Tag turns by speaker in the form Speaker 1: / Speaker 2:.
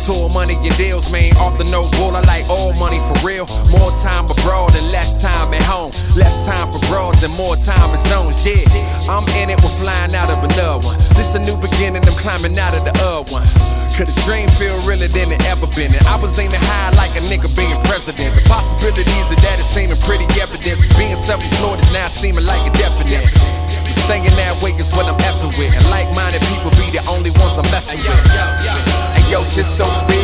Speaker 1: Tour money and deals, man, off the no bull. I like all money for real. More time abroad and less time at home. Less time for broads and more time in zones, yeah. I'm in it with flying out of another one. This a new beginning, I'm climbing out of the other one. Could a dream feel realer than it ever been? And I was aiming high like a nigga being president. The possibilities of that is seeming pretty evident. Being self-employed is now seeming like a definite. Staying that way is what I'm effing with. And like-minded people be the only ones I'm messing with. Hey yo, this so big.